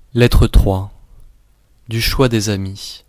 Lettre 3. Du choix des amis.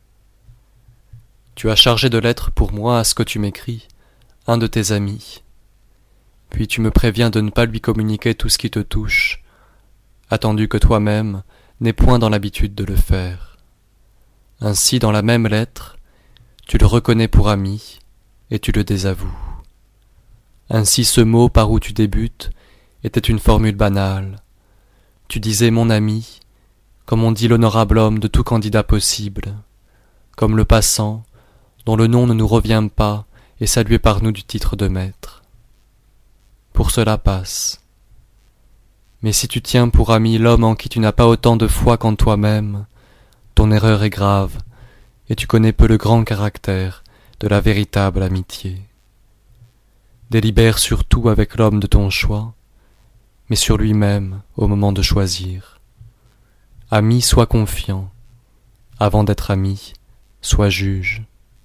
Tu as chargé de lettres pour moi à ce que tu m'écris, un de tes amis. Puis tu me préviens de ne pas lui communiquer tout ce qui te touche, attendu que toi-même n'es point dans l'habitude de le faire. Ainsi, dans la même lettre, tu le reconnais pour ami, et tu le désavoues. Ainsi ce mot par où tu débutes était une formule banale. Tu disais mon ami, comme on dit l'honorable homme de tout candidat possible, comme le passant, dont le nom ne nous revient pas, est salué par nous du titre de maître. Pour cela passe. Mais si tu tiens pour ami l'homme en qui tu n'as pas autant de foi qu'en toi-même, ton erreur est grave, et tu connais peu le grand caractère de la véritable amitié. Délibère surtout avec l'homme de ton choix, mais sur lui-même au moment de choisir. Ami, sois confiant. Avant d'être ami, sois juge.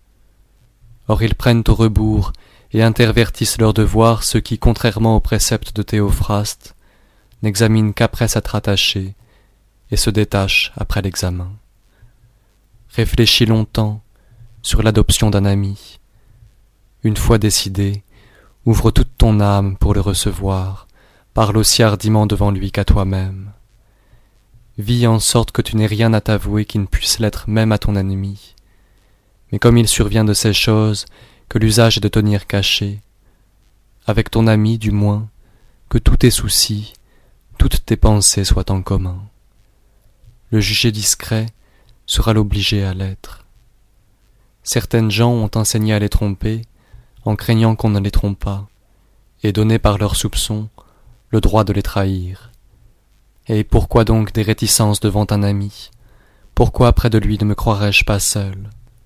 Or ils prennent au rebours et intervertissent leur devoir ceux qui, contrairement aux préceptes de Théophraste, n'examinent qu'après s'être attachés et se détachent après l'examen. Réfléchis longtemps sur l'adoption d'un ami. Une fois décidé, ouvre toute ton âme pour le recevoir, parle aussi hardiment devant lui qu'à toi-même. Vis en sorte que tu n'aies rien à t'avouer qui ne puisse l'être même à ton ennemi. Mais comme il survient de ces choses que l'usage est de tenir cachées, avec ton ami du moins, que tous tes soucis, toutes tes pensées soient en commun. Le juger discret sera l'obligé à l'être. Certaines gens ont enseigné à les tromper, en craignant qu'on ne les trompe pas, et donné par leurs soupçons le droit de les trahir. Et pourquoi donc des réticences devant un ami? Pourquoi près de lui ne me croirais-je pas seul?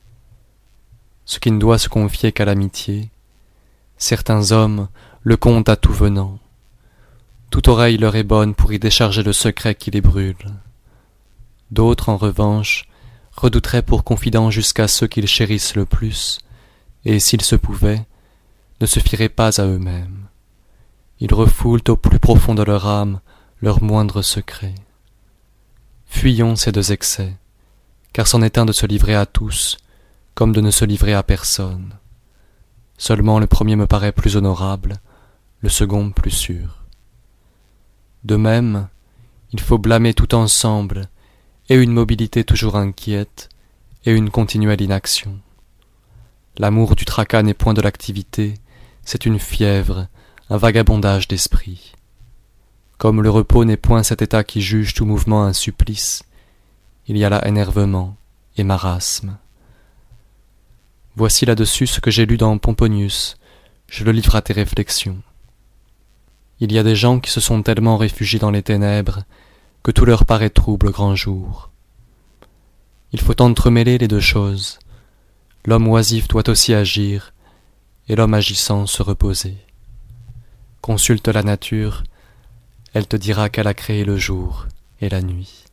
Ce qui ne doit se confier qu'à l'amitié, certains hommes le comptent à tout venant. Toute oreille leur est bonne pour y décharger le secret qui les brûle. D'autres, en revanche, redouteraient pour confidents jusqu'à ceux qu'ils chérissent le plus, et, s'il se pouvait, ne se fieraient pas à eux-mêmes. Ils refoulent au plus profond de leur âme leurs moindres secrets. Fuyons ces deux excès, car c'en est un de se livrer à tous, comme de ne se livrer à personne. Seulement le premier me paraît plus honorable, le second plus sûr. De même, il faut blâmer tout ensemble, et une mobilité toujours inquiète, et une continuelle inaction. L'amour du tracas n'est point de l'activité, c'est une fièvre, un vagabondage d'esprit. Comme le repos n'est point cet état qui juge tout mouvement un supplice, il y a là énervement et marasme. Voici là-dessus ce que j'ai lu dans Pomponius, je le livre à tes réflexions. Il y a des gens qui se sont tellement réfugiés dans les ténèbres que tout leur paraît trouble au grand jour. Il faut entremêler les deux choses. L'homme oisif doit aussi agir, et l'homme agissant se reposer. Consulte la nature, elle te dira qu'elle a créé le jour et la nuit.